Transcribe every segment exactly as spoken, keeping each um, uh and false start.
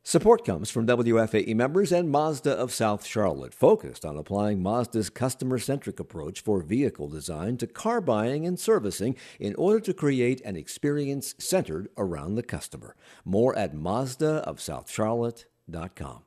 Support comes from W F A E members and Mazda of South Charlotte, focused on applying Mazda's customer-centric approach for vehicle design to car buying and servicing in order to create an experience centered around the customer. More at Mazda of South Charlotte dot com.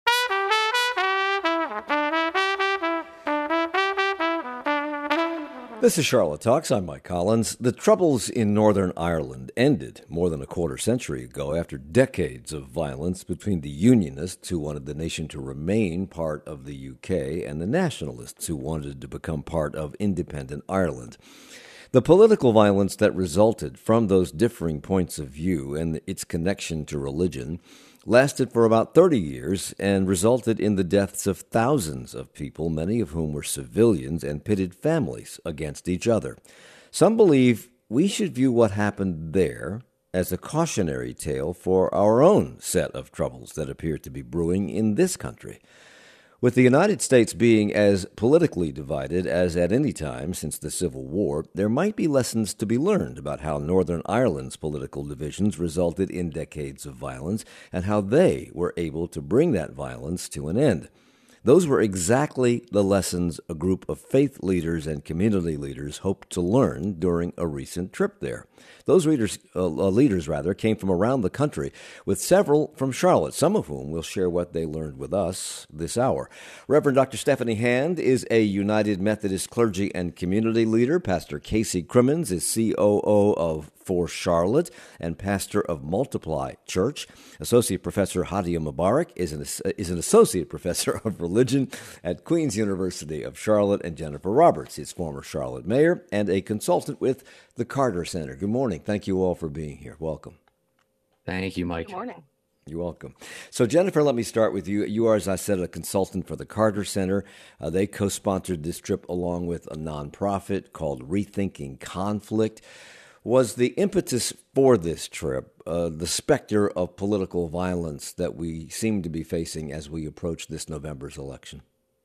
This is Charlotte Talks. I'm Mike Collins. The Troubles in Northern Ireland ended more than a quarter century ago after decades of violence between the Unionists, who wanted the nation to remain part of the U K, and the Nationalists, who wanted to become part of independent Ireland. The political violence that resulted from those differing points of view and its connection to religion lasted for about thirty years and resulted in the deaths of thousands of people, many of whom were civilians, and pitted families against each other. Some believe we should view what happened there as a cautionary tale for our own set of troubles that appear to be brewing in this country. With the United States being as politically divided as at any time since the Civil War, there might be lessons to be learned about how Northern Ireland's political divisions resulted in decades of violence and how they were able to bring that violence to an end. Those were exactly the lessons a group of faith leaders and community leaders hoped to learn during a recent trip there. Those readers, uh, leaders rather, came from around the country, with several from Charlotte, some of whom will share what they learned with us this hour. Reverend Doctor Stephanie Hand is a United Methodist clergy and community leader. Pastor Casey Crimmins is C O O of For Charlotte and pastor of Multiply Church. Associate Professor Hadia Mubarak is an, is an associate professor of religion at Queen's University of Charlotte, and Jennifer Roberts is former Charlotte mayor and a consultant with the Carter Center. Good morning. Thank you all for being here. Welcome. Thank you, Mike. Good morning. You're welcome. So, Jennifer, let me start with you. You are, as I said, a consultant for the Carter Center. Uh, they co-sponsored this trip along with a nonprofit called Rethinking Conflict. Was the impetus for this trip uh, the specter of political violence that we seem to be facing as we approach this November's election?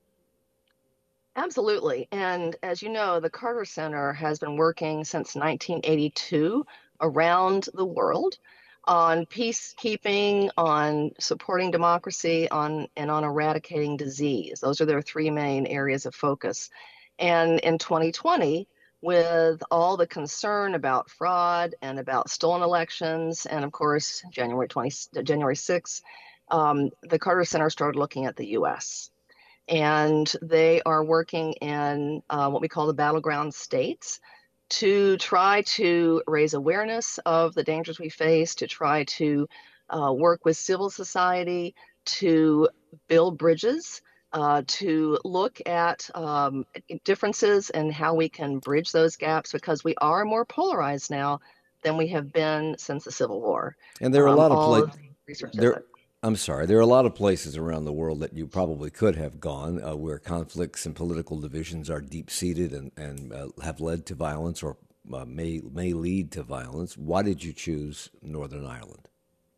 Absolutely. And as you know, the Carter Center has been working since nineteen eighty-two around the world on peacekeeping, on supporting democracy, on and on eradicating disease. Those are their three main areas of focus. And in twenty twenty, with all the concern about fraud and about stolen elections, and of course, January twentieth, January sixth, um, the Carter Center started looking at the U S. And they are working in uh, what we call the battleground states to try to raise awareness of the dangers we face, to try to uh, work with civil society, to build bridges, uh, to look at um, differences and how we can bridge those gaps, because we are more polarized now than we have been since the Civil War. And there are a lot um, of places. There, I'm sorry. There are a lot of places around the world that you probably could have gone uh, where conflicts and political divisions are deep-seated and, and uh, have led to violence or uh, may may lead to violence. Why did you choose Northern Ireland?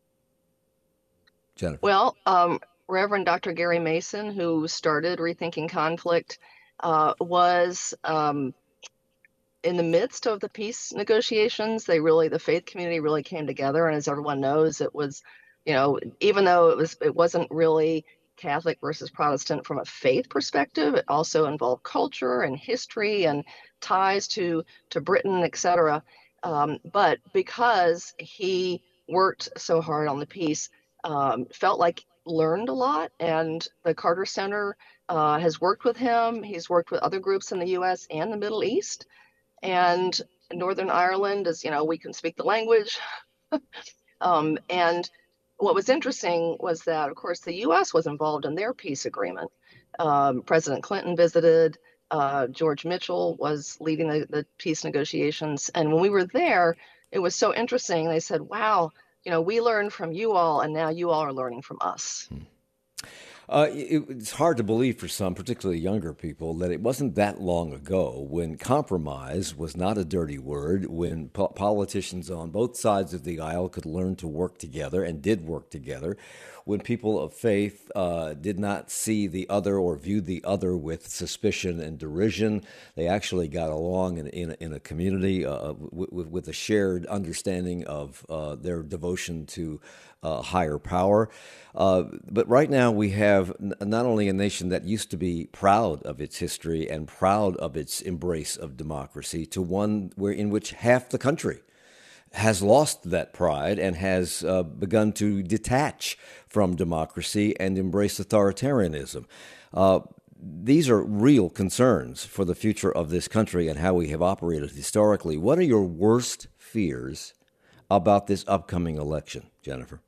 Jennifer? Well, um, Reverend Doctor Gary Mason, who started Rethinking Conflict, uh, was um, in the midst of the peace negotiations. They really, the faith community really came together. And as everyone knows, it was, you know, even though it was, it wasn't really Catholic versus Protestant from a faith perspective, it also involved culture and history and ties to, to Britain, et cetera. Um, but because he worked so hard on the peace, um, felt like learned a lot. And the Carter Center uh, has worked with him. He's worked with other groups in the U S and the Middle East. And Northern Ireland is, you know, we can speak the language. um, and What was interesting was that, of course, the U S was involved in their peace agreement. Um, President Clinton visited, uh, George Mitchell was leading the, the peace negotiations. And when we were there, it was so interesting. They said, wow, you know, we learned from you all, and now you all are learning from us. Hmm. Uh, it, it's hard to believe for some, particularly younger people, that it wasn't that long ago when compromise was not a dirty word, when po- politicians on both sides of the aisle could learn to work together and did work together, when people of faith uh, did not see the other or view the other with suspicion and derision. They actually got along in, in, in a community uh, with, with a shared understanding of uh, their devotion to uh, higher power. Uh, but right now we have n- not only a nation that used to be proud of its history and proud of its embrace of democracy to one where in which half the country has lost that pride and has uh, begun to detach from democracy and embrace authoritarianism. Uh, these are real concerns for the future of this country and how we have operated historically. What are your worst fears about this upcoming election, Jennifer?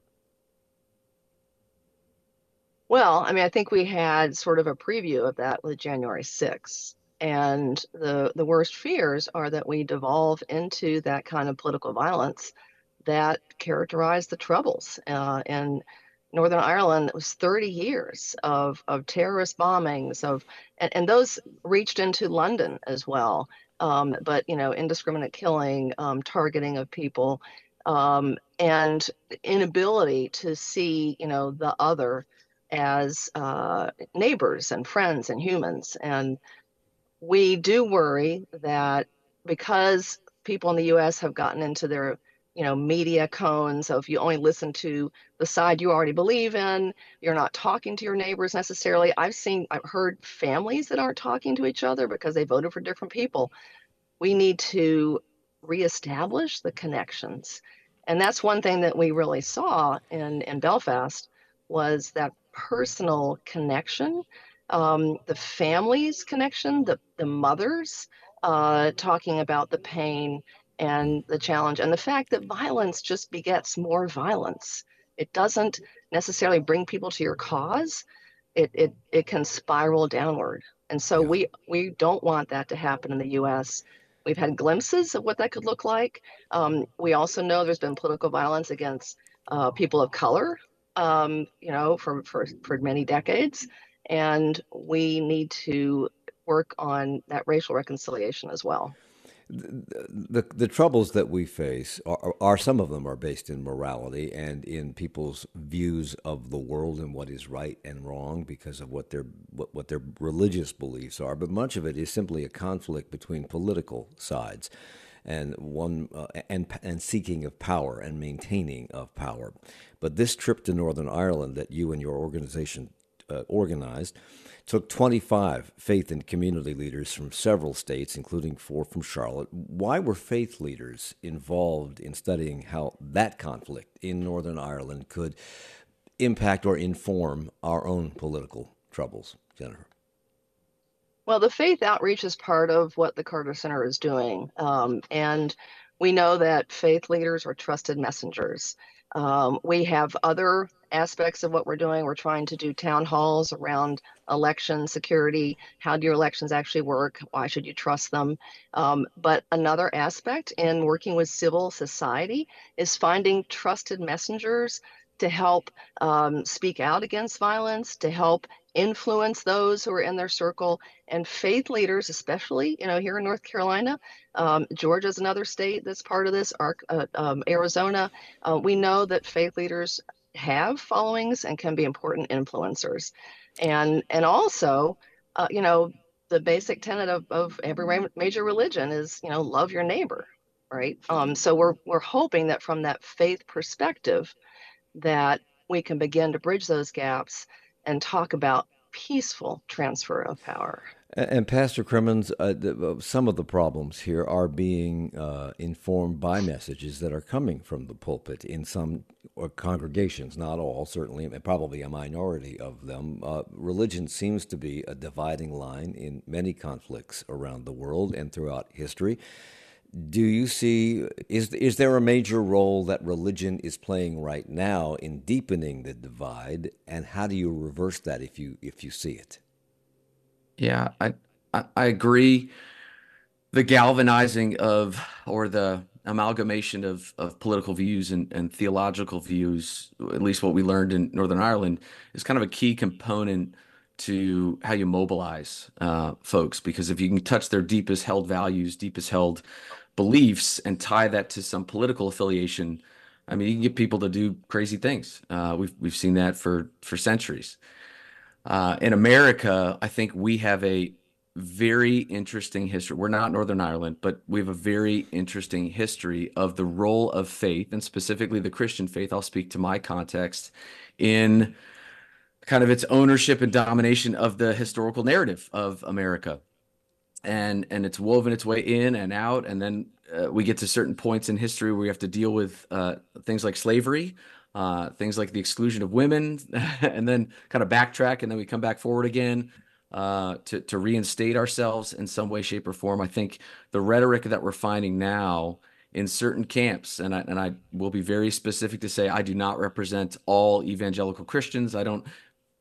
Well, I mean, I think we had sort of a preview of that with January sixth. And the the worst fears are that we devolve into that kind of political violence that characterized the Troubles. Uh, in Northern Ireland, it was thirty years of, of terrorist bombings of, and, and those reached into London as well. Um, but, you know, indiscriminate killing, um, targeting of people, um, and inability to see, you know, the other as uh, neighbors and friends and humans. And we do worry that because people in the U S have gotten into their, you know, media cones of you only listen to the side you already believe in, you're not talking to your neighbors necessarily. I've seen, I've heard families that aren't talking to each other because they voted for different people. We need to reestablish the connections. And that's one thing that we really saw in, in Belfast was that personal connection, um, the family's connection, the, the mothers uh, talking about the pain and the challenge, and the fact that violence just begets more violence. It doesn't necessarily bring people to your cause. It, it, it can spiral downward. And so Yeah. we, we don't want that to happen in the U S. We've had glimpses of what that could look like. Um, we also know there's been political violence against uh, people of color, um, you know, for, for, for many decades. And we need to work on that racial reconciliation as well. The, the troubles that we face are, are some of them are based in morality and in people's views of the world and what is right and wrong because of what their what, what their religious beliefs are. But much of it is simply a conflict between political sides and one uh, and and seeking of power and maintaining of power. But this trip to Northern Ireland that you and your organization uh, organized took twenty-five faith and community leaders from several states, including four from Charlotte. Why were faith leaders involved in studying how that conflict in Northern Ireland could impact or inform our own political troubles, Jennifer? Well, the faith outreach is part of what the Carter Center is doing. Um, and we know that faith leaders are trusted messengers. Um, we have other aspects of what we're doing. We're trying to do town halls around election security. How do your elections actually work? Why should you trust them? Um, but another aspect in working with civil society is finding trusted messengers to help um, speak out against violence, to help influence those who are in their circle, and faith leaders, especially, you know, here in North Carolina. Um, Georgia is another state that's part of this, Ar- uh, um, Arizona. Uh, we know that faith leaders have followings and can be important influencers. And, and also, uh, you know, the basic tenet of, of every major religion is, you know, love your neighbor, right? Um, so we're, we're hoping that from that faith perspective, that we can begin to bridge those gaps and talk about peaceful transfer of power. And, and Pastor Crimmins, uh, the, uh, some of the problems here are being uh, informed by messages that are coming from the pulpit in some uh, congregations, not all, certainly, probably a minority of them. Uh, religion seems to be a dividing line in many conflicts around the world and throughout history. Do you see, is, is there a major role that religion is playing right now in deepening the divide, and how do you reverse that if you if you see it? Yeah, I, I I agree. The galvanizing of or the amalgamation of of political views and, and theological views, at least what we learned in Northern Ireland, is kind of a key component to how you mobilize uh, folks. Because if you can touch their deepest held values, deepest held beliefs, and tie that to some political affiliation, I mean, you can get people to do crazy things. Uh, we've we've seen that for for centuries. Uh, in America, I think we have a very interesting history. We're not Northern Ireland, but we have a very interesting history of the role of faith, and specifically the Christian faith. I'll speak to my context in kind of its ownership and domination of the historical narrative of America. And and it's woven its way in and out. And then uh, we get to certain points in history where we have to deal with uh, things like slavery, uh, things like the exclusion of women, and then kind of backtrack, and then we come back forward again uh, to, to reinstate ourselves in some way, shape, or form. I think the rhetoric that we're finding now in certain camps, and I, and I will be very specific to say I do not represent all evangelical Christians. I don't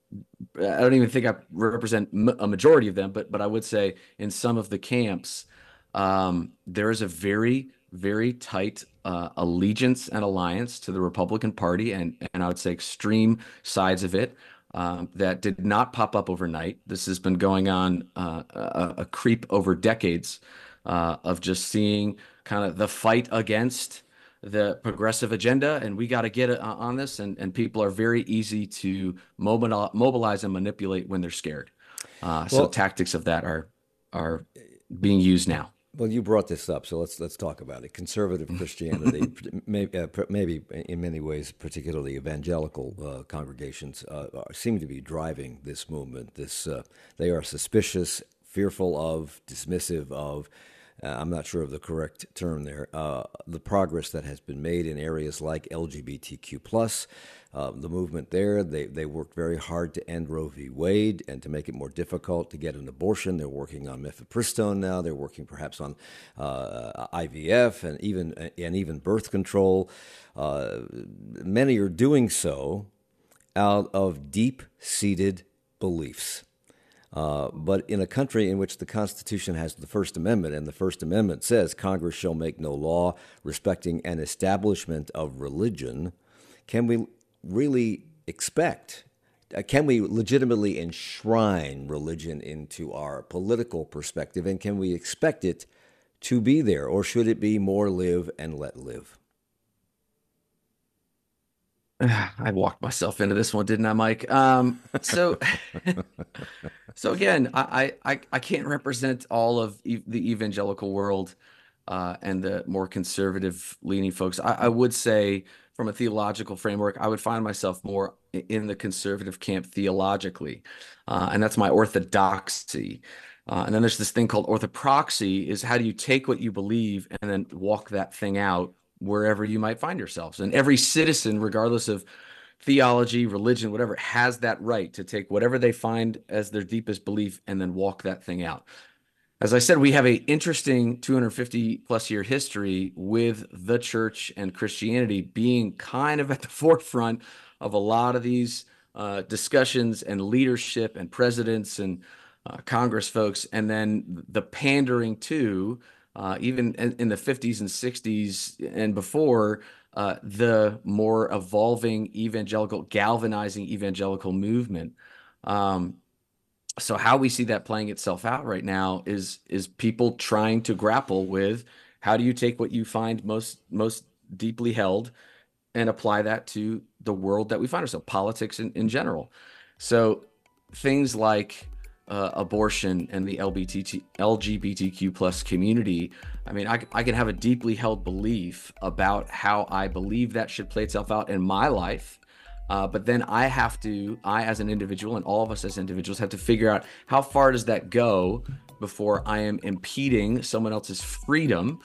I don't even think I represent a majority of them, but but I would say in some of the camps, um, there is a very, very tight uh, allegiance and alliance to the Republican Party, and and I would say extreme sides of it um, that did not pop up overnight. This has been going on uh, a, a creep over decades uh, of just seeing kind of the fight against the progressive agenda, and we got to get uh, on this. And, and people are very easy to mobilize, mobilize and manipulate when they're scared. Uh, so Well, tactics of that are are being used now. well, you brought this up, so let's let's talk about it. Conservative Christianity, maybe, uh, pr- maybe in many ways, particularly evangelical uh, congregations, uh, are- seem to be driving this movement. This uh, they are suspicious, fearful of, dismissive of. Uh, I'm not sure of the correct term there. Uh, the progress that has been made in areas like L G B T Q plus, uh, the movement there. They they worked very hard to end Roe v. Wade and to make it more difficult to get an abortion. They're working on mifepristone now. They're working perhaps on uh, I V F and even and even birth control. Uh, many are doing so out of deep-seated beliefs. Uh, but in a country in which the Constitution has the First Amendment, and the First Amendment says Congress shall make no law respecting an establishment of religion, can we really expect, uh, can we legitimately enshrine religion into our political perspective, and can we expect it to be there, or should it be more live and let live? I walked myself into this one, didn't I, Mike? Um, so, so again, I, I, I can't represent all of e the evangelical world uh, and the more conservative leaning folks. I, I would say, from a theological framework, I would find myself more in the conservative camp theologically, uh, and that's my orthodoxy. Uh, and then there's this thing called orthopraxy, is how do you take what you believe and then walk that thing out wherever you might find yourselves. And every citizen, regardless of theology, religion, whatever, has that right to take whatever they find as their deepest belief and then walk that thing out. As I said, we have a interesting two hundred fifty plus year history with the church and Christianity being kind of at the forefront of a lot of these uh, discussions and leadership and presidents and uh, Congress folks, and then the pandering to uh, even in, in the fifties and sixties and before, uh, the more evolving evangelical, galvanizing evangelical movement. Um, so how we see that playing itself out right now is is people trying to grapple with how do you take what you find most most deeply held and apply that to the world that we find ourselves, politics in, in general. So things like uh, abortion and the L G B T Q plus community. I mean, I, I can have a deeply held belief about how I believe that should play itself out in my life. Uh, but then I have to, I as an individual and all of us as individuals have to figure out how far does that go before I am impeding someone else's freedom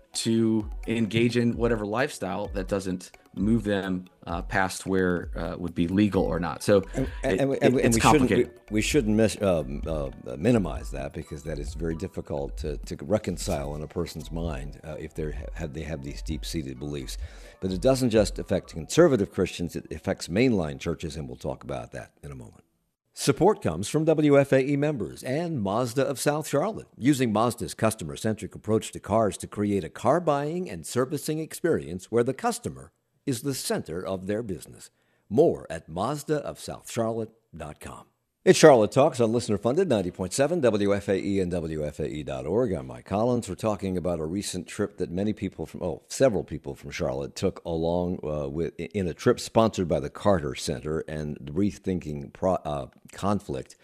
to engage in whatever lifestyle that doesn't move them uh, past where uh, would be legal or not. So And, it, and, it, and, it's we complicated. shouldn't, we, we shouldn't mis, um, uh, minimize that, because that is very difficult to, to reconcile in a person's mind uh, if they have they have these deep-seated beliefs. But it doesn't just affect conservative Christians; it affects mainline churches, and we'll talk about that in a moment. Support comes from W F A E members and Mazda of South Charlotte, using Mazda's customer-centric approach to cars to create a car buying and servicing experience where the customer is the center of their business. More at Mazda of South Charlotte dot com. It's Charlotte Talks on listener-funded ninety point seven W F A E and W F A E dot org. I'm Mike Collins. We're talking about a recent trip that many people from, oh, several people from Charlotte took along uh, with in a trip sponsored by the Carter Center and Rethinking Pro, uh, Conflict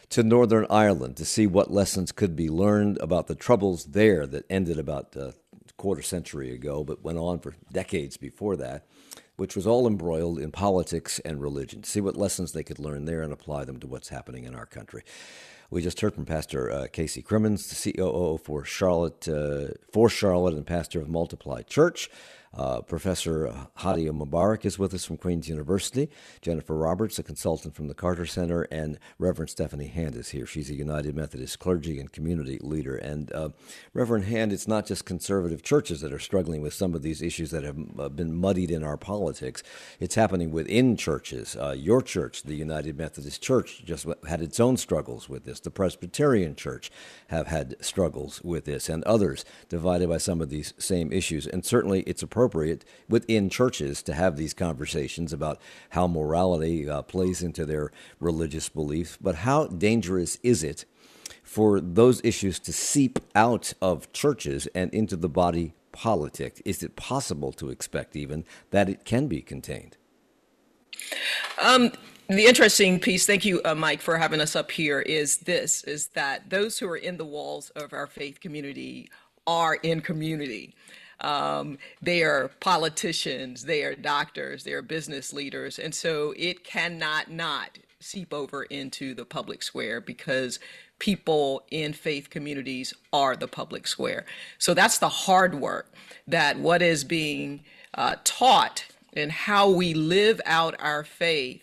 to Northern Ireland to see what lessons could be learned about the troubles there that ended about a quarter century ago, but went on for decades before that, which was all embroiled in politics and religion. See what lessons they could learn there and apply them to what's happening in our country. We just heard from Pastor uh, Casey Crimmins, the C O O for Charlotte, uh, for Charlotte, and pastor of Multiply Church. Uh, Professor Hadia Mubarak is with us from Queen's University. Jennifer Roberts, a consultant from the Carter Center, and Reverend Stephanie Hand is here. She's a United Methodist clergy and community leader. And uh, Reverend Hand, it's not just conservative churches that are struggling with some of these issues that have uh, been muddied in our politics. It's happening within churches. Uh, your church, the United Methodist Church, just had its own struggles with this. The Presbyterian Church have had struggles with this, and others divided by some of these same issues. And certainly it's a appropriate within churches to have these conversations about how morality uh, plays into their religious beliefs. But how dangerous is it for those issues to seep out of churches and into the body politic? Is it possible to expect even that it can be contained? Um, the interesting piece, thank you, uh, Mike, for having us up here, is this, is that those who are in the walls of our faith community are in community. Um, they are politicians, they are doctors, they are business leaders. And so it cannot not seep over into the public square because people in faith communities are the public square. So that's the hard work, that what is being uh, taught and how we live out our faith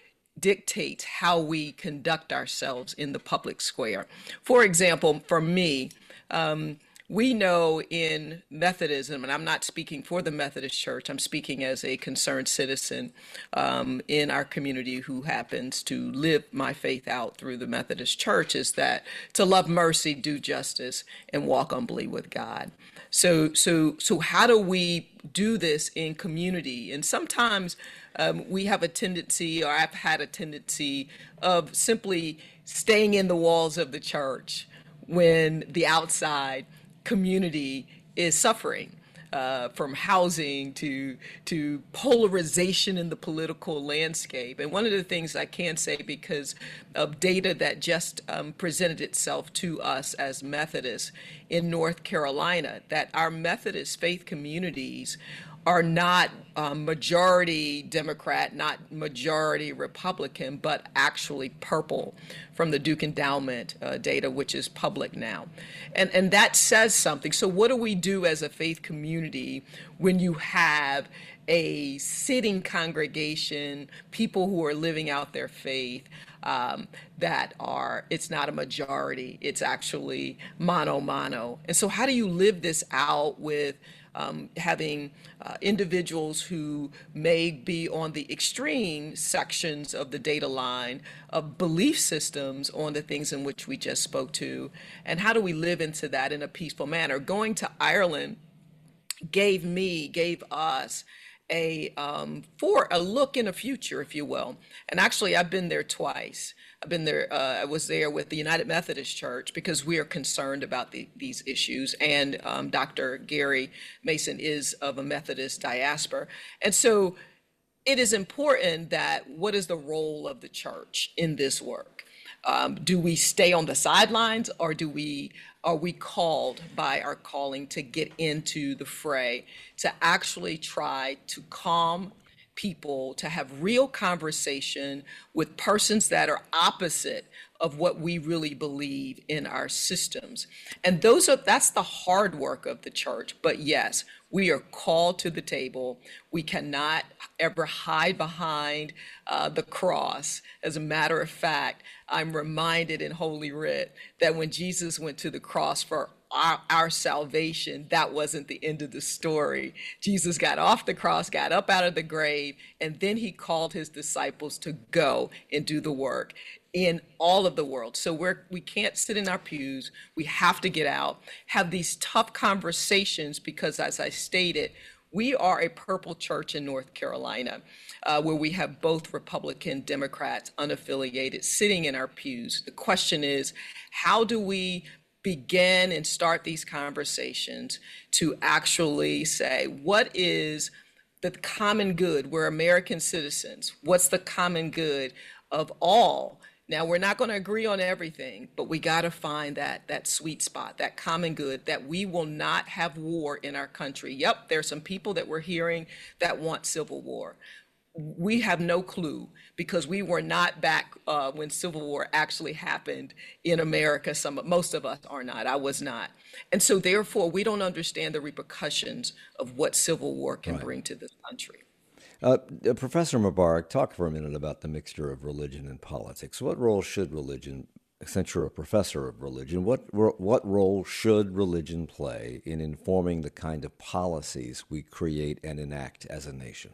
dictates how we conduct ourselves in the public square. For example, for me, um, we know in Methodism, and I'm not speaking for the Methodist Church, I'm speaking as a concerned citizen um, in our community who happens to live my faith out through the Methodist Church, is that to love mercy, do justice, and walk humbly with God. So, so, so how do we do this in community? And sometimes um, we have a tendency, or I've had a tendency, of simply staying in the walls of the church when the outside community is suffering, uh, from housing to to polarization in the political landscape. And one of the things I can say, because of data that just um, presented itself to us as Methodists in North Carolina, that our Methodist faith communities are not um, majority Democrat, not majority Republican, but actually purple from the Duke Endowment uh, data, which is public now. And, and that says something. So what do we do as a faith community when you have a sitting congregation, people who are living out their faith, um, that are, it's not a majority, it's actually mano mano. And so how do you live this out with Um, having uh, individuals who may be on the extreme sections of the data line of belief systems on the things in which we just spoke to? And how do we live into that in a peaceful manner? Going to Ireland gave me, gave us a um, for a look in the future, if you will. And actually, I've been there twice. I've been there. Uh, I was there with the United Methodist Church because we are concerned about the, these issues. And um, Doctor Gary Mason is of a Methodist diaspora, and so it is important that what is the role of the church in this work? Um, do we stay on the sidelines, or do we are we called by our calling to get into the fray, to actually try to calm people, to have real conversation with persons that are opposite of what we really believe in our systems? And those are that's the hard work of the church. But yes, we are called to the table. We cannot ever hide behind uh, the cross. As a matter of fact, I'm reminded in Holy Writ that when Jesus went to the cross for Our, our salvation, that wasn't the end of the story. Jesus got off the cross, got up out of the grave, and then he called his disciples to go and do the work in all of the world. So we're, we can't sit in our pews. We have to get out, have these tough conversations, because as I stated, we are a purple church in North Carolina, uh, where we have both Republican, Democrats, unaffiliated, sitting in our pews. The question is, how do we begin and start these conversations to actually say, what is the common good? We're American citizens. What's the common good of all, Now, we're not going to agree on everything, but we got to find that that sweet spot, that common good, that we will not have war in our country. Yep, there's some people that we're hearing that want civil war. We have no clue because we were not back uh, when civil war actually happened in America. Some, most of us are not. I was not. And so therefore, we don't understand the repercussions of what civil war can Right. bring to this country. Uh, uh, Professor Mubarak, talk for a minute about the mixture of religion and politics. What role should religion, since you're a professor of religion, what ro- what role should religion play in informing the kind of policies we create and enact as a nation?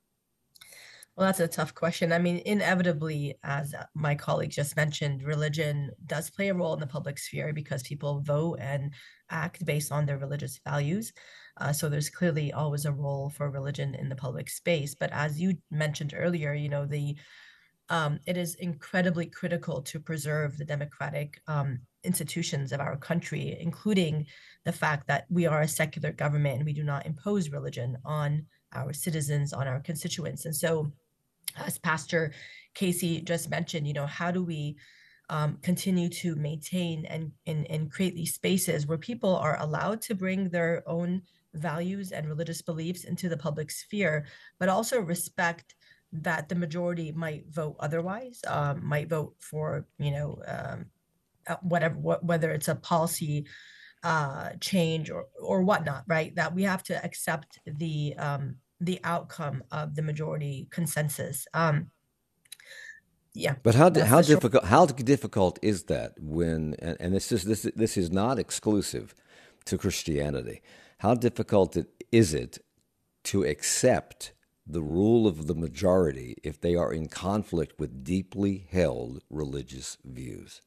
Well, that's a tough question. I mean, inevitably, as my colleague just mentioned, religion does play a role in the public sphere because people vote and act based on their religious values. Uh, so there's clearly always a role for religion in the public space. But as you mentioned earlier, you know, the um, it is incredibly critical to preserve the democratic um, institutions of our country, including the fact that we are a secular government and we do not impose religion on our citizens, on our constituents. And so as Pastor Casey just mentioned, you know, how do we um, continue to maintain and, and and create these spaces where people are allowed to bring their own values and religious beliefs into the public sphere, but also respect that the majority might vote otherwise, um, might vote for, you know, um, uh, whatever, what, whether it's a policy uh, change or or whatnot, right? That we have to accept the um, the outcome of the majority consensus. Um, yeah, But how di- that's how the short. difficult how difficult is that when and, and this is this this is not exclusive to Christianity. How difficult it, is it to accept the rule of the majority if they are in conflict with deeply held religious views?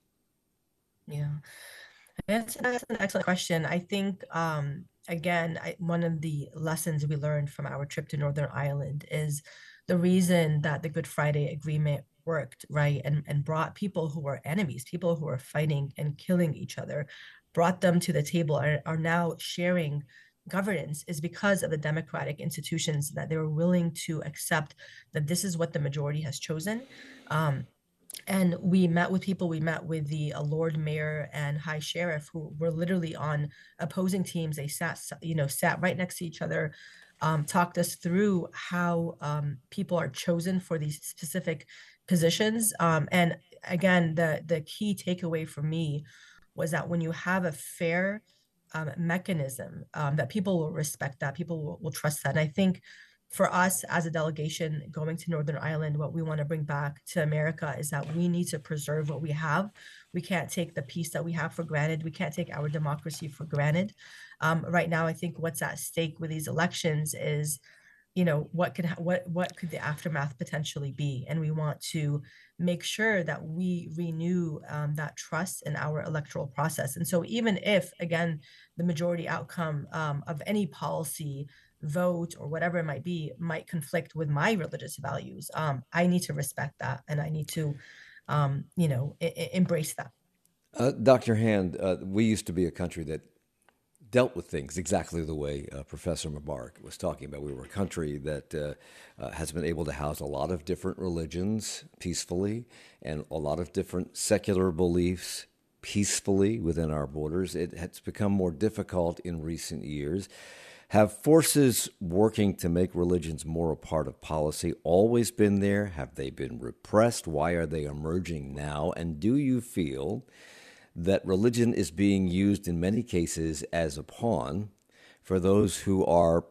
Yeah, that's, that's an excellent question. I think, um, again, I, one of the lessons we learned from our trip to Northern Ireland is the reason that the Good Friday Agreement worked, right? And, and brought people who were enemies, people who were fighting and killing each other, brought them to the table and are now sharing governance is because of the democratic institutions that they were willing to accept that this is what the majority has chosen. Um, and we met with people. We met with the uh, Lord Mayor and High Sheriff who were literally on opposing teams. They sat, you know, sat right next to each other, um, talked us through how um, people are chosen for these specific positions. Um, and again, the the key takeaway for me was that when you have a fair um, mechanism, um, that people will respect that, people will, will trust that. And I think for us as a delegation going to Northern Ireland, what we want to bring back to America is that we need to preserve what we have. We can't take the peace that we have for granted. We can't take our democracy for granted. Um, right now, I think what's at stake with these elections is, you know, what could ha- what what could the aftermath potentially be, and we want to make sure that we renew um, that trust in our electoral process. And so even if, again, the majority outcome um, of any policy vote or whatever it might be might conflict with my religious values, um, I need to respect that, and I need to um, you know, e- e- embrace that. Uh, Doctor Hand, uh, we used to be a country that dealt with things exactly the way uh, Professor Mubarak was talking about. We were a country that uh, uh, has been able to house a lot of different religions peacefully and a lot of different secular beliefs peacefully within our borders. It has become more difficult in recent years. Have forces working to make religions more a part of policy always been there? Have they been repressed? Why are they emerging now? And do you feel that religion is being used in many cases as a pawn for those who are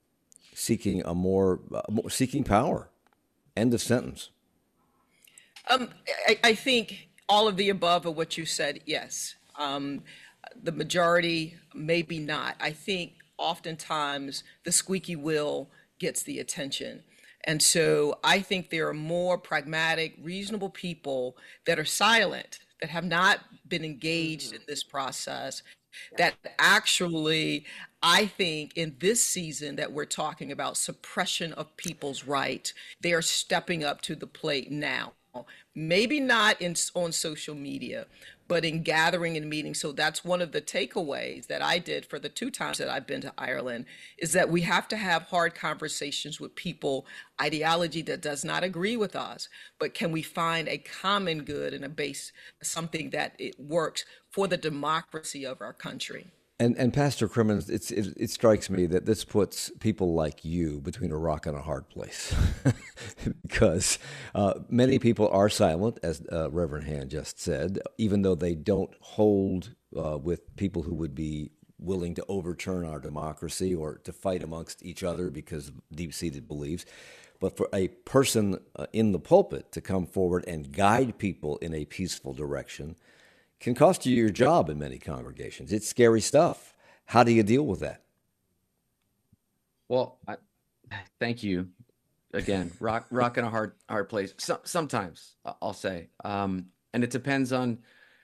seeking a more, uh, more seeking power? End of sentence. Um, I, I think all of the above of what you said, yes. Um, the majority, maybe not. I think oftentimes the squeaky wheel gets the attention. And so I think there are more pragmatic, reasonable people that are silent, that have not been engaged in this process, that actually, I think in this season that we're talking about suppression of people's right, they are stepping up to the plate now. maybe not in on social media, but in gathering and meeting. So that's one of the takeaways that I did for the two times that I've been to Ireland, is that we have to have hard conversations with people, ideology that does not agree with us, but can we find a common good and a base, something that it works for the democracy of our country. And and Pastor Crimmins, it's, it, it strikes me that this puts people like you between a rock and a hard place, because uh, many people are silent, as uh, Reverend Hand just said, even though they don't hold uh, with people who would be willing to overturn our democracy or to fight amongst each other because of deep-seated beliefs. But for a person uh, in the pulpit to come forward and guide people in a peaceful direction can cost you your job in many congregations. It's scary stuff. How do you deal with that? Well, I, thank you again. Rock, rock in a hard, hard place. So, sometimes I'll say, um, and it depends on,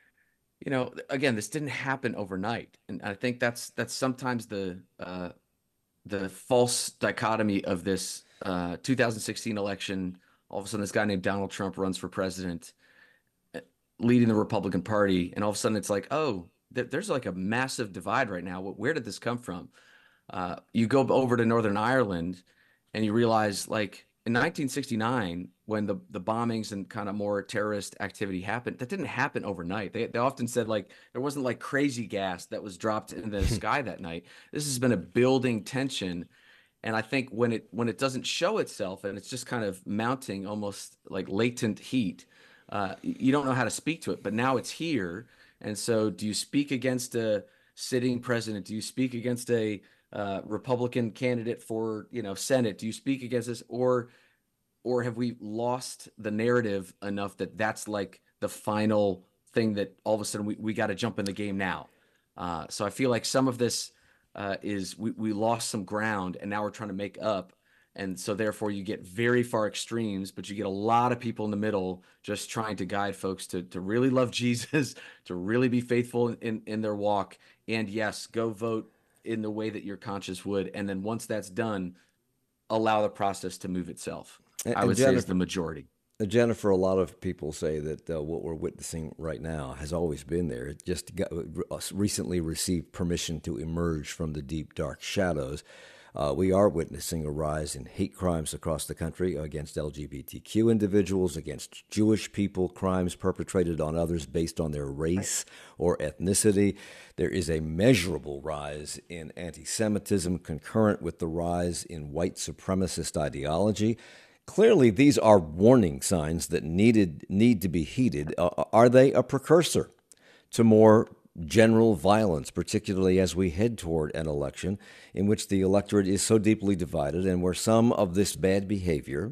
you know, again, this didn't happen overnight, and I think that's that's sometimes the uh, the false dichotomy of this uh, two thousand sixteen election. All of a sudden, this guy named Donald Trump runs for president, leading the Republican Party, and all of a sudden it's like, oh, th- there's like a massive divide right now. Where did this come from? Uh, you go over to Northern Ireland, and you realize, like, in nineteen sixty-nine, when the the bombings and kind of more terrorist activity happened, that didn't happen overnight. They they often said, like, there wasn't like crazy gas that was dropped in the sky that night. This has been a building tension. And I think when it when it doesn't show itself and it's just kind of mounting almost like latent heat, Uh, you don't know how to speak to it, but now it's here. And so do you speak against a sitting president? Do you speak against a uh, Republican candidate for, you know, Senate? Do you speak against this? Or, or have we lost the narrative enough that that's like the final thing that all of a sudden we, we got to jump in the game now? Uh, so I feel like some of this uh, is we, we lost some ground and now we're trying to make up. And so therefore you get very far extremes, but you get a lot of people in the middle just trying to guide folks to, to really love Jesus, to really be faithful in, in their walk. And yes, go vote in the way that your conscience would. And then once that's done, allow the process to move itself. And, I would Jennifer, say is the majority. Jennifer, a lot of people say that uh, what we're witnessing right now has always been there. It just got, uh, recently received permission to emerge from the deep, dark shadows. Uh, we are witnessing a rise in hate crimes across the country against L G B T Q individuals, against Jewish people, crimes perpetrated on others based on their race or ethnicity. There is a measurable rise in anti-Semitism concurrent with the rise in white supremacist ideology. Clearly, these are warning signs that needed need to be heeded. Uh, are they a precursor to more general violence, particularly as we head toward an election in which the electorate is so deeply divided and where some of this bad behavior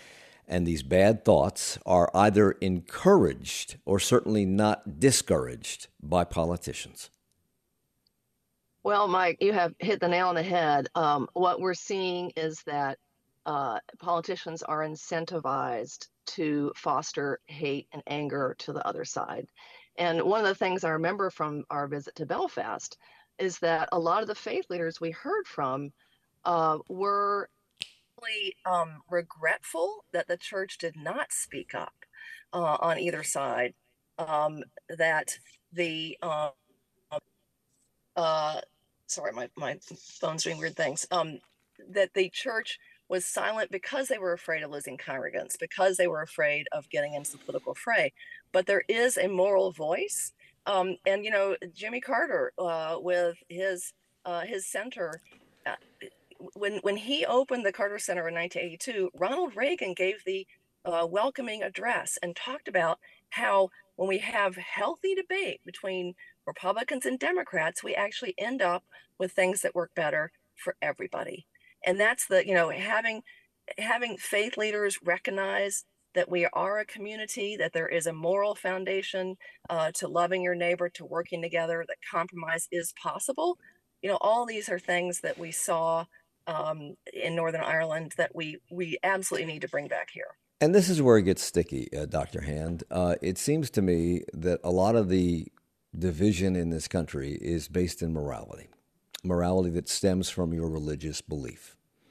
and these bad thoughts are either encouraged or certainly not discouraged by politicians? Well, Mike, you have hit the nail on the head. Um, what we're seeing is that uh, politicians are incentivized to foster hate and anger to the other side. And one of the things I remember from our visit to Belfast is that a lot of the faith leaders we heard from uh, were really um, regretful that the church did not speak up uh, on either side, um, that the, uh, uh, sorry, my, my phone's doing weird things, um, that the church was silent because they were afraid of losing congregants, because they were afraid of getting into the political fray. But there is a moral voice. Um, and, you know, Jimmy Carter uh, with his uh, his center, uh, when, when he opened the Carter Center in nineteen eighty-two, Ronald Reagan gave the uh, welcoming address and talked about how when we have healthy debate between Republicans and Democrats, we actually end up with things that work better for everybody. And that's the, you know, having having faith leaders recognize that we are a community, that there is a moral foundation uh, to loving your neighbor, to working together, that compromise is possible. You know, all these are things that we saw um, in Northern Ireland that we we absolutely need to bring back here. And this is where it gets sticky, uh, Doctor Hand. Uh, it seems to me that a lot of the division in this country is based in morality. Morality that stems from your religious belief.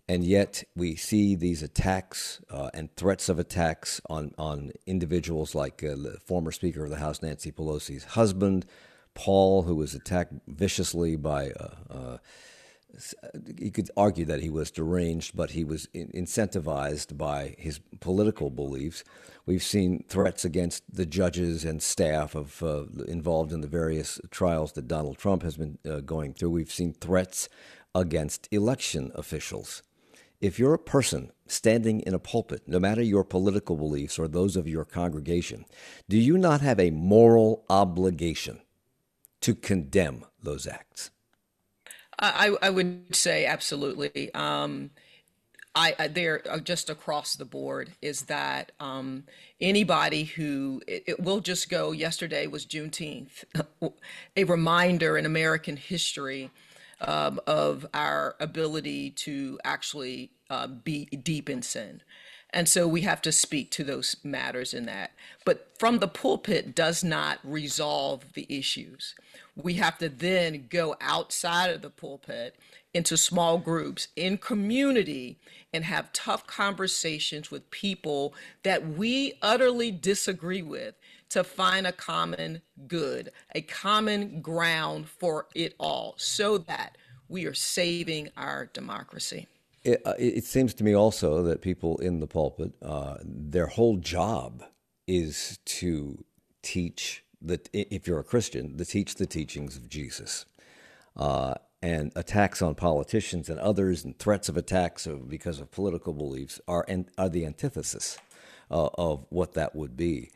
And yet we see these attacks uh, and threats of attacks on, on individuals like uh, the former Speaker of the House, Nancy Pelosi's husband, Paul, who was attacked viciously by, uh, uh, you could argue that he was deranged, but he was in- incentivized by his political beliefs. We've seen threats against the judges and staff of uh, involved in the various trials that Donald Trump has been uh, going through. We've seen threats against election officials. If you're a person standing in a pulpit, no matter your political beliefs or those of your congregation, do you not have a moral obligation to condemn those acts? I, I would say absolutely. Um, I, I there uh, just across the board is that um, anybody who it, it will just go. Yesterday was Juneteenth, a reminder in American history um, of our ability to actually uh, be deep in sin. And so we have to speak to those matters in that. But from the pulpit does not resolve the issues. We have to then go outside of the pulpit into small groups in community and have tough conversations with people that we utterly disagree with to find a common good, a common ground for it all, so that we are saving our democracy. It, uh, it seems to me also that people in the pulpit, uh, their whole job is to teach, that if you're a Christian, to teach the teachings of Jesus. Uh, and attacks on politicians and others and threats of attacks of, because of political beliefs are, and, are the antithesis uh, of what that would be.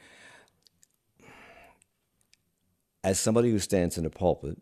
As somebody who stands in a pulpit,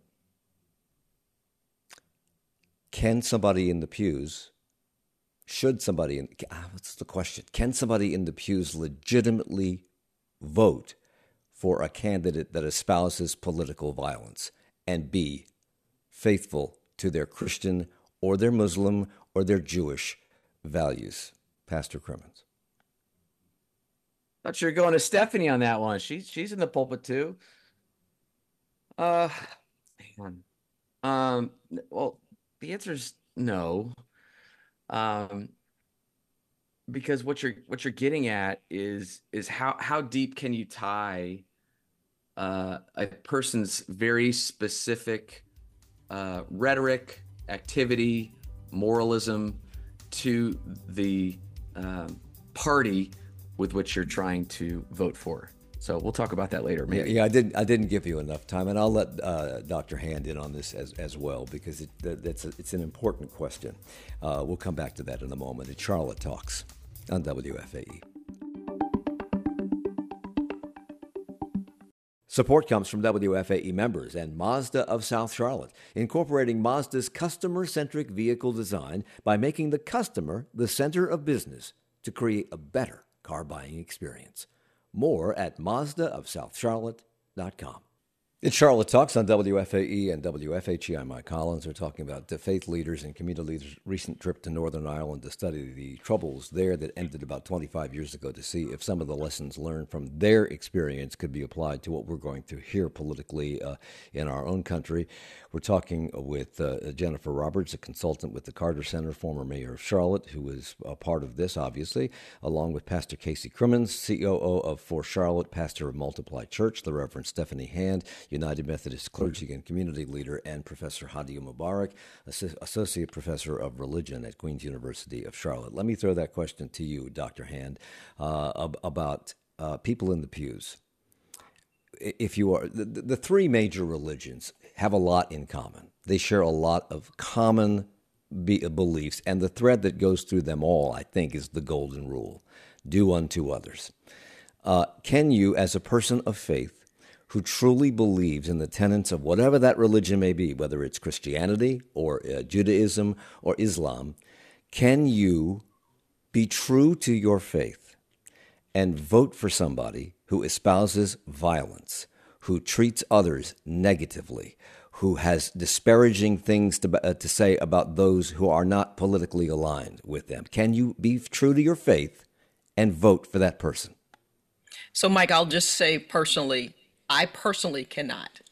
can somebody in the pews, should somebody, in, what's the question? Can somebody in the pews legitimately vote for a candidate that espouses political violence and be faithful to their Christian or their Muslim or their Jewish values? Pastor Crimmins. Thought you were going to Stephanie on that one. She's she's in the pulpit too. Uh, hang on. Um, well, the answer is no. Um, because what you're what you're getting at is is how how deep can you tie uh, a person's very specific uh, rhetoric, activity, moralism to the um, party with which you're trying to vote for. So we'll talk about that later. Maybe. Yeah, yeah, I didn't. I didn't give you enough time, and I'll let uh, Doctor Hand in on this as as well, because it, that, that's a, it's an important question. Uh, we'll come back to that in a moment. It's Charlotte Talks on W F A E. Support comes from W F A E members and Mazda of South Charlotte, incorporating Mazda's customer-centric vehicle design by making the customer the center of business to create a better car buying experience. More at Mazda of South Charlotte dot com. It's Charlotte Talks on W F A E and W F H E. I'm Mike Collins. We're talking about the faith leaders and community leaders' recent trip to Northern Ireland to study the troubles there that ended about twenty-five years ago, to see if some of the lessons learned from their experience could be applied to what we're going through here politically uh, in our own country. We're talking with uh, Jennifer Roberts, a consultant with the Carter Center, former mayor of Charlotte, who is a part of this, obviously, along with Pastor Casey Crimmins, C O O of For Charlotte, pastor of Multiply Church, the Reverend Stephanie Hand, United Methodist clergy and community leader, and Professor Hadia Mubarak, Associate Professor of Religion at Queen's University of Charlotte. Let me throw that question to you, Doctor Hand, uh, about uh, people in the pews. If you are, the, the three major religions have a lot in common. They share a lot of common be, beliefs, and the thread that goes through them all, I think, is the golden rule: do unto others. Uh, can you, as a person of faith, who truly believes in the tenets of whatever that religion may be, whether it's Christianity or uh, Judaism or Islam, can you be true to your faith and vote for somebody who espouses violence, who treats others negatively, who has disparaging things to, uh, to say about those who are not politically aligned with them? Can you be true to your faith and vote for that person? So, Mike, I'll just say personally, I personally cannot.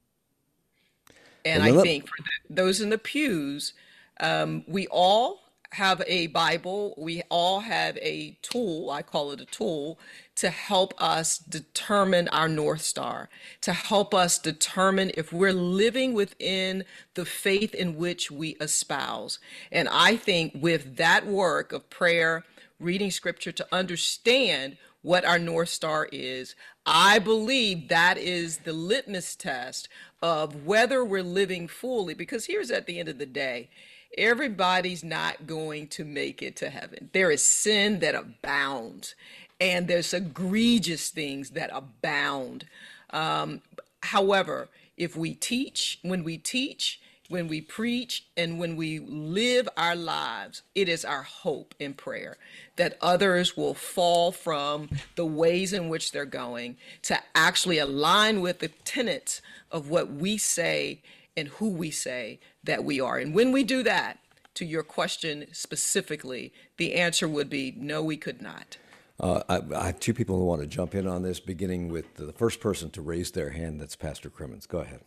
And well, I think for the, those in the pews, um, we all have a Bible. We all have a tool, I call it a tool, to help us determine our North Star, to help us determine if we're living within the faith in which we espouse. And I think with that work of prayer, reading scripture to understand what our North Star is, I believe that is the litmus test of whether we're living fully. Because here's at the end of the day, everybody's not going to make it to heaven. There is sin that abounds, and there's egregious things that abound. Um, however, if we teach, when we teach, when we preach, and when we live our lives, it is our hope and prayer that others will fall from the ways in which they're going to actually align with the tenets of what we say and who we say that we are. And when we do that, to your question specifically, the answer would be no, we could not. Uh, I, I have two people who want to jump in on this, beginning with the first person to raise their hand. That's Pastor Crimmins. Go ahead.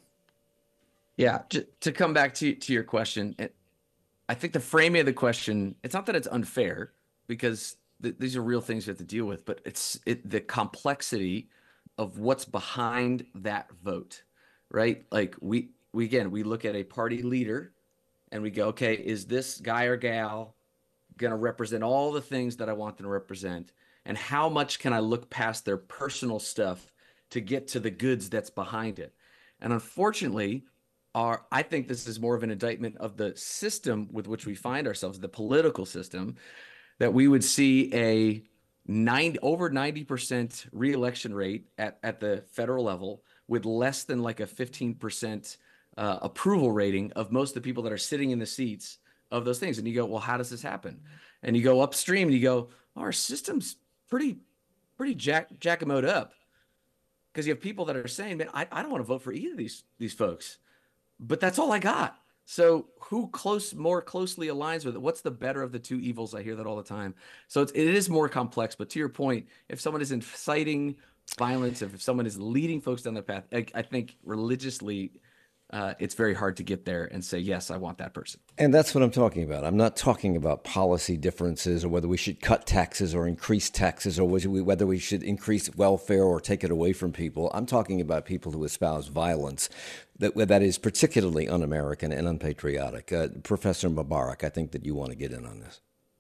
Yeah, to, to come back to, to your question, it, I think the framing of the question, it's not that it's unfair, because th- these are real things we have to deal with, but it's it, the complexity of what's behind that vote, right? Like we, we again, we look at a party leader and we go, okay, is this guy or gal going to represent all the things that I want them to represent? And how much can I look past their personal stuff to get to the goods that's behind it? And unfortunately, our, I think this is more of an indictment of the system with which we find ourselves, the political system, that we would see a nine over ninety percent reelection rate at, at the federal level with less than like a fifteen percent uh, approval rating of most of the people that are sitting in the seats of those things. And you go, well, how does this happen? And you go upstream and you go, oh, our system's pretty, pretty jack, jackamoed up. Because you have people that are saying, man, I, I don't want to vote for either of these, these folks, but that's all I got. So who close more closely aligns with it? What's the better of the two evils? I hear that all the time. So it's, it is more complex, but to your point, if someone is inciting violence, if, if someone is leading folks down that path, I, I think religiously, uh, it's very hard to get there and say, yes, I want that person. And that's what I'm talking about. I'm not talking about policy differences or whether we should cut taxes or increase taxes or whether we should increase welfare or take it away from people. I'm talking about people who espouse violence that that is particularly un-American and unpatriotic. Uh, Professor Mubarak, I think that you want to get in on this.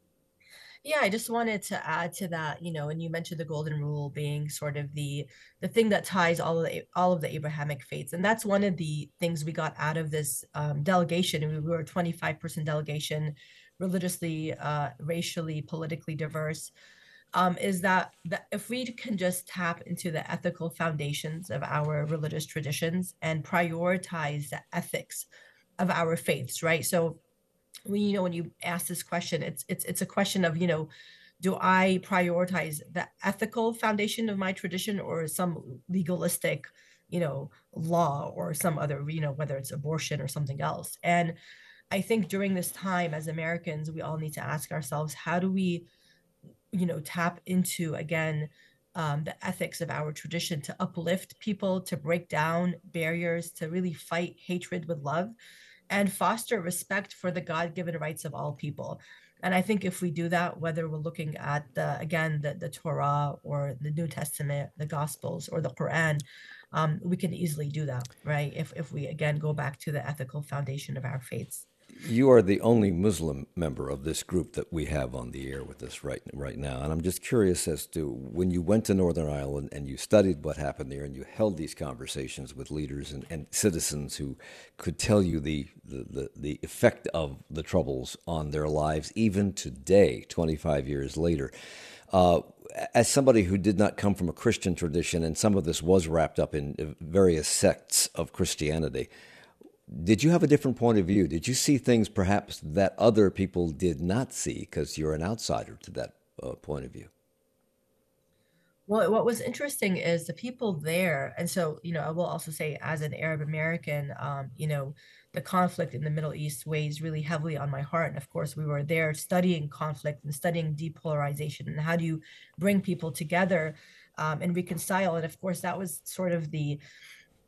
Yeah, I just wanted to add to that, you know, and you mentioned the golden rule being sort of the the thing that ties all of the all of the Abrahamic faiths, and that's one of the things we got out of this um, delegation. We were a twenty-five percent delegation, religiously, uh, racially, politically diverse. Um, is that, that if we can just tap into the ethical foundations of our religious traditions and prioritize the ethics of our faiths, right? So when you know when you ask this question, it's it's it's a question of, you know, do I prioritize the ethical foundation of my tradition or some legalistic, you know, law or some other, you know, whether it's abortion or something else? And I think during this time as Americans, we all need to ask ourselves, how do we, you know, tap into again um, the ethics of our tradition to uplift people, to break down barriers, to really fight hatred with love, and foster respect for the God-given rights of all people. And I think if we do that, whether we're looking at the, again, the, the Torah or the New Testament, the Gospels or the Quran, um, we can easily do that, right? If, if we, again, go back to the ethical foundation of our faiths. You are the only Muslim member of this group that we have on the air with us right right now. And I'm just curious as to when you went to Northern Ireland and you studied what happened there and you held these conversations with leaders and, and citizens who could tell you the, the, the, the effect of the Troubles on their lives, even today, twenty-five years later. Uh, as somebody who did not come from a Christian tradition, and some of this was wrapped up in various sects of Christianity, did you have a different point of view? Did you see things perhaps that other people did not see because you're an outsider to that uh, point of view? Well, what was interesting is the people there, and so, you know, I will also say as an Arab American, um, you know, the conflict in the Middle East weighs really heavily on my heart. And of course, we were there studying conflict and studying depolarization and how do you bring people together um, and reconcile. And of course, that was sort of the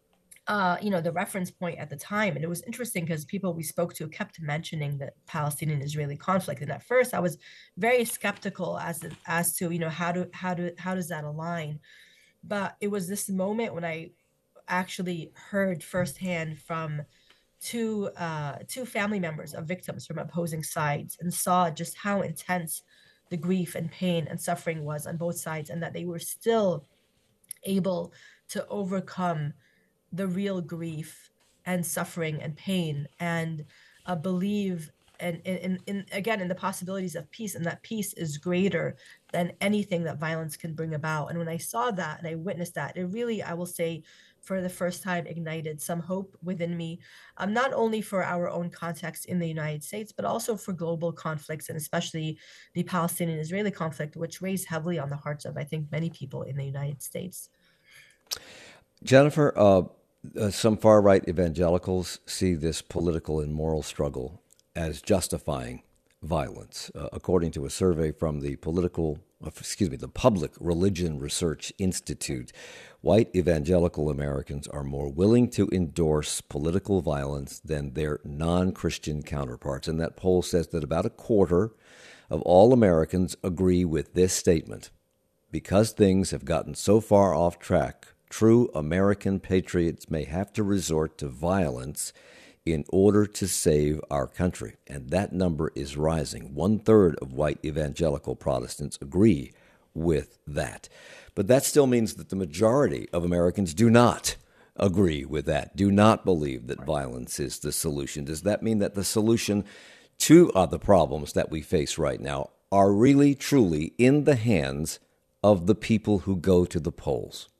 uh, you know, the reference point at the time. And it was interesting because people we spoke to kept mentioning the Palestinian-Israeli conflict. And at first I was very skeptical as to, as to, you know, how do how do how does that align? But it was this moment when I actually heard firsthand from two uh, two family members of victims from opposing sides and saw just how intense the grief and pain and suffering was on both sides, and that they were still able to overcome the real grief and suffering and pain, and uh, believe and in, in, in again in the possibilities of peace, and that peace is greater than anything that violence can bring about. And when I saw that and I witnessed that, it really, I will say, for the first time ignited some hope within me, um, not only for our own context in the United States, but also for global conflicts, and especially the Palestinian-Israeli conflict, which weighs heavily on the hearts of, I think, many people in the United States. Jennifer, uh, uh, some far-right evangelicals see this political and moral struggle as justifying violence. Uh, according to a survey from the political, uh, excuse me, the Public Religion Research Institute, white evangelical Americans are more willing to endorse political violence than their non-Christian counterparts. And that poll says that about a quarter of all Americans agree with this statement. Because things have gotten so far off track, true American patriots may have to resort to violence in order to save our country. And that number is rising. One third of white evangelical Protestants agree with that. But that still means that the majority of Americans do not agree with that, do not believe that violence is the solution. Does that mean that the solution to uh, the problems that we face right now are really, truly in the hands of the people who go to the polls?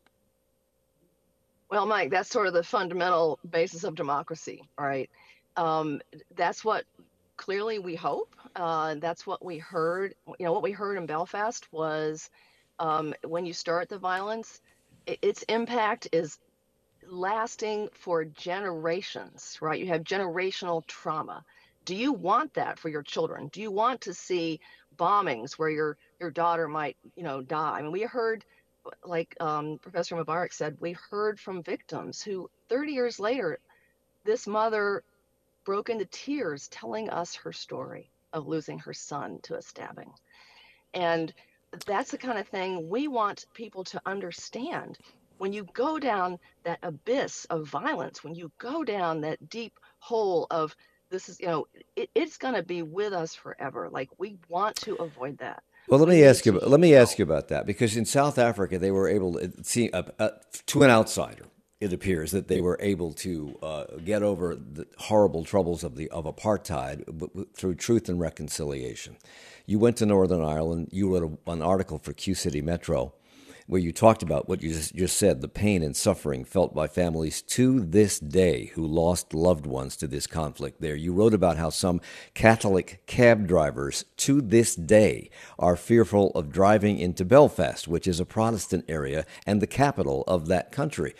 Well, Mike, that's sort of the fundamental basis of democracy, right? Um, that's what clearly we hope. Uh, that's what we heard. You know, what we heard in Belfast was um, when you start the violence, it, its impact is lasting for generations, right? You have generational trauma. Do you want that for your children? Do you want to see bombings where your your daughter might, you know, die? I mean, we heard, like um, Professor Mubarak said, we heard from victims who thirty years later, this mother broke into tears telling us her story of losing her son to a stabbing. And that's the kind of thing we want people to understand. When you go down that abyss of violence, when you go down that deep hole of this is, you know, it, it's going to be with us forever. Like, we want to avoid that. Well, let We me ask need you. to Let me heal. ask you about that, because in South Africa they were able to see uh, uh, to an outsider. It appears that they were able to uh, get over the horrible troubles of the of apartheid w- w- through truth and reconciliation. You went to Northern Ireland. You wrote a, an article for Q City Metro, where you talked about what you just, just said, the pain and suffering felt by families to this day who lost loved ones to this conflict there. You wrote about how some Catholic cab drivers to this day are fearful of driving into Belfast, which is a Protestant area and the capital of that country.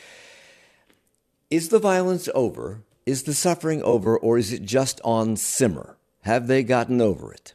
Is the violence over? Is the suffering over? Or is it just on simmer? Have they gotten over it?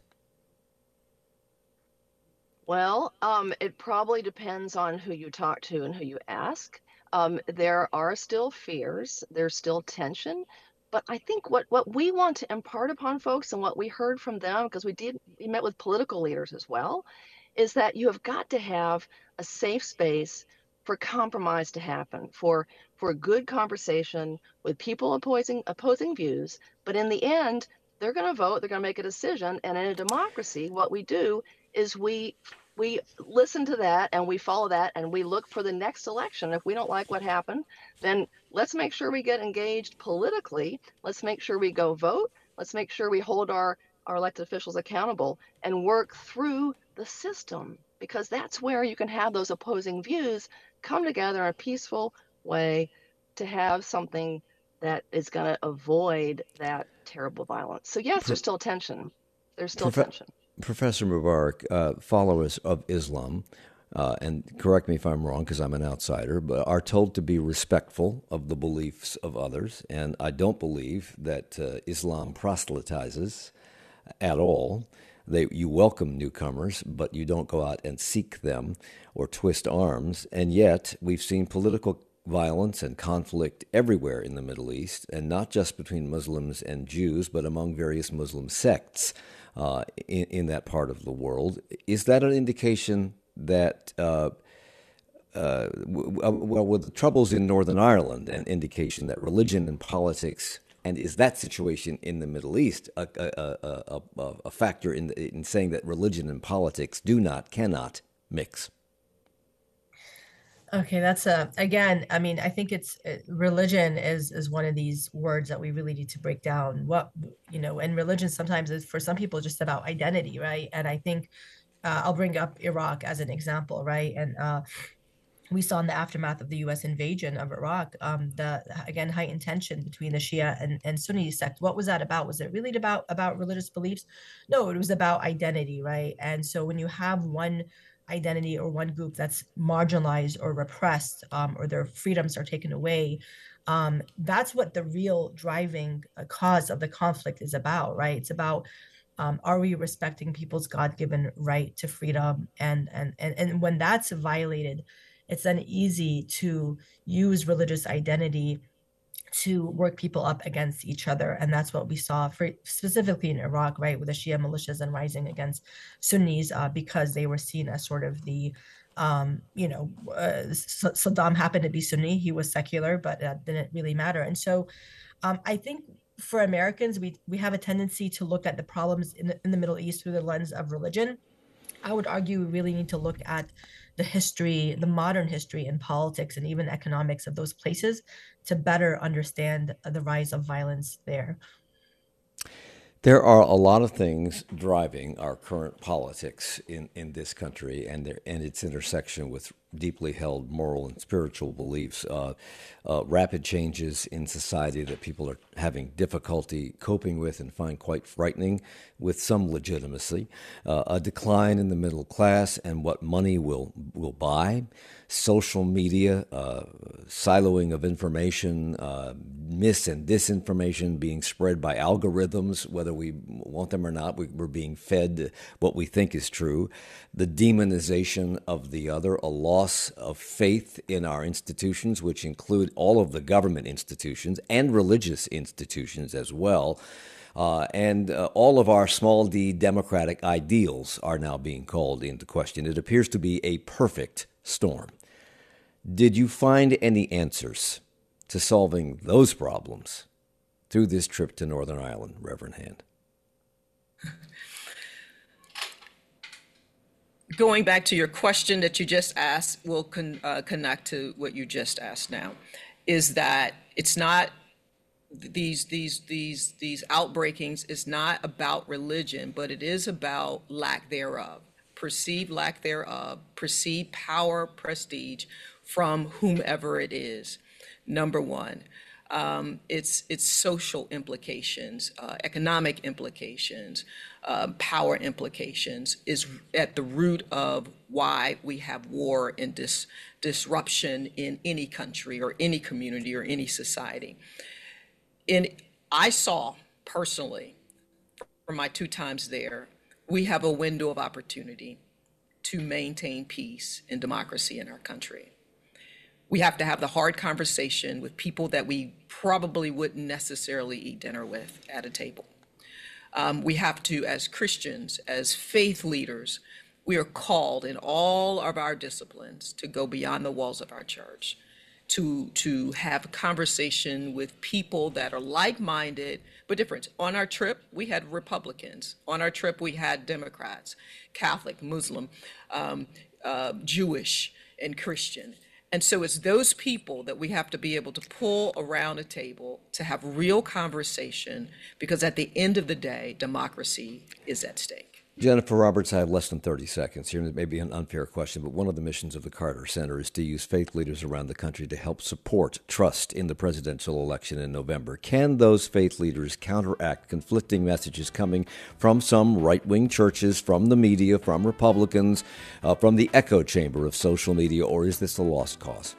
Well, um, it probably depends on who you talk to and who you ask. Um, there are still fears, there's still tension, but I think what, what we want to impart upon folks and what we heard from them, because we did we met with political leaders as well, is that you have got to have a safe space for compromise to happen, for for a good conversation with people opposing opposing views. But in the end, they're going to vote, they're going to make a decision, and in a democracy, what we do is we we listen to that and we follow that and we look for the next election. If we don't like what happened, then let's make sure we get engaged politically. Let's make sure we go vote. Let's make sure we hold our, our elected officials accountable and work through the system, because that's where you can have those opposing views come together in a peaceful way to have something that is going to avoid that terrible violence. So yes, there's still tension. There's still Profe- tension. Professor Mubarak, uh, followers of Islam, uh, and correct me if I'm wrong because I'm an outsider, but are told to be respectful of the beliefs of others. And I don't believe that uh, Islam proselytizes at all. They, you welcome newcomers, but you don't go out and seek them or twist arms. And yet we've seen political violence and conflict everywhere in the Middle East, and not just between Muslims and Jews, but among various Muslim sects uh, in, in that part of the world. Is that an indication that, uh, uh, well, with the troubles in Northern Ireland, an indication that religion and politics, and is that situation in the Middle East a, a, a, a, a factor in, in saying that religion and politics do not, cannot mix? Okay, that's a again, I mean, I think it's uh, religion is is one of these words that we really need to break down. What, you know, and religion sometimes is for some people just about identity, right? And I think uh, I'll bring up Iraq as an example, right? And uh, we saw in the aftermath of the U S invasion of Iraq, um, the again heightened tension between the Shia and, and Sunni sect. What was that about? Was it really about about religious beliefs? No, it was about identity, right? And so when you have one identity or one group that's marginalized or repressed, um, or their freedoms are taken away, um, that's what the real driving uh, cause of the conflict is about, right? It's about um, are we respecting people's God-given right to freedom? And and and and when that's violated, it's then easy to use religious identity to work people up against each other. And that's what we saw for specifically in Iraq, right, with the Shia militias and rising against Sunnis uh, because they were seen as sort of the, um, you know, uh, Saddam happened to be Sunni, he was secular, but that didn't really matter. And so um, I think for Americans, we we have a tendency to look at the problems in the, in the Middle East through the lens of religion. I would argue we really need to look at the history, the modern history and politics and even economics of those places to better understand the rise of violence there. There are a lot of things driving our current politics in, in this country and their, and its intersection with deeply held moral and spiritual beliefs. Uh, uh, rapid changes in society that people are having difficulty coping with and find quite frightening with some legitimacy. Uh, a decline in the middle class and what money will, will buy. Social media, uh, siloing of information, uh, mis and disinformation being spread by algorithms, whether we want them or not, we, we're being fed what we think is true. The demonization of the other, a loss of faith in our institutions, which include all of the government institutions and religious institutions as well. Uh, and uh, all of our small d democratic ideals are now being called into question. It appears to be a perfect storm. Did you find any answers to solving those problems through this trip to Northern Ireland, Reverend Hand? Going back to your question that you just asked, will con- uh, connect to what you just asked now, is that it's not these these these these outbreakings is not about religion, but it is about lack thereof, perceived lack thereof, perceived power, prestige from whomever it is. Number one, um, it's it's social implications, uh, economic implications, uh, power implications is at the root of why we have war and dis- disruption in any country or any community or any society. And I saw personally, from my two times there, we have a window of opportunity to maintain peace and democracy in our country. We have to have the hard conversation with people that we probably wouldn't necessarily eat dinner with at a table. Um, we have to, as Christians, as faith leaders, we are called in all of our disciplines to go beyond the walls of our church, to, to have a conversation with people that are like-minded but different. On our trip, we had Republicans. On our trip, we had Democrats, Catholic, Muslim, um, uh, Jewish, and Christian. And so it's those people that we have to be able to pull around a table to have real conversation, because at the end of the day, democracy is at stake. Jennifer Roberts, I have less than thirty seconds here. It may be an unfair question, but one of the missions of the Carter Center is to use faith leaders around the country to help support trust in the presidential election in November. Can those faith leaders counteract conflicting messages coming from some right-wing churches, from the media, from Republicans, uh, from the echo chamber of social media, or is this a lost cause?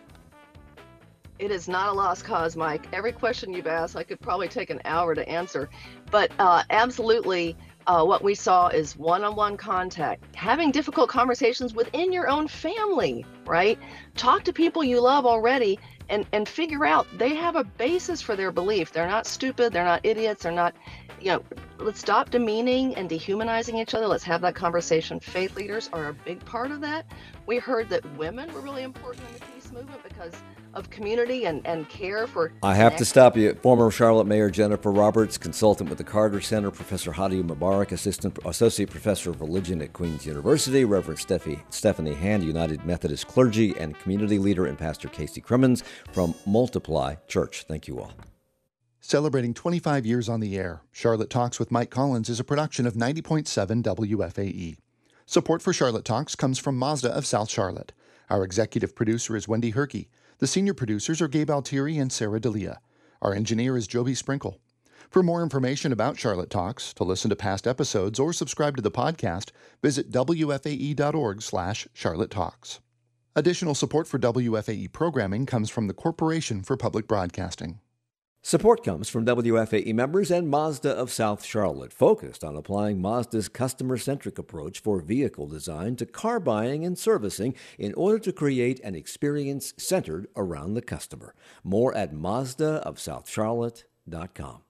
It is not a lost cause, Mike. Every question you've asked, I could probably take an hour to answer, but uh, absolutely. Uh, what we saw is one-on-one contact, having difficult conversations within your own family, right? Talk to people you love already and and figure out they have a basis for their belief. They're not stupid, they're not idiots, they're not, you know, let's stop demeaning and dehumanizing each other. Let's have that conversation. Faith leaders are a big part of that. We heard that women were really important in the peace movement because of community and, and care for. I have to stop you. Former Charlotte Mayor Jennifer Roberts, consultant with the Carter Center, Professor Hadi Mubarak, Assistant Associate Professor of Religion at Queen's University, Reverend Steffi, Stephanie Hand, United Methodist Clergy and Community Leader, and Pastor Casey Crimmins from Multiply Church. Thank you all. Celebrating twenty-five years on the air, Charlotte Talks with Mike Collins is a production of ninety point seven W F A E. Support for Charlotte Talks comes from Mazda of South Charlotte. Our executive producer is Wendy Herkey. The senior producers are Gabe Altieri and Sarah D'Elia. Our engineer is Joby Sprinkle. For more information about Charlotte Talks, to listen to past episodes, or subscribe to the podcast, visit W F A E dot org slash Charlotte Talks. Additional support for W F A E programming comes from the Corporation for Public Broadcasting. Support comes from W F A E members and Mazda of South Charlotte, focused on applying Mazda's customer-centric approach for vehicle design to car buying and servicing in order to create an experience centered around the customer. More at Mazda of South Charlotte dot com.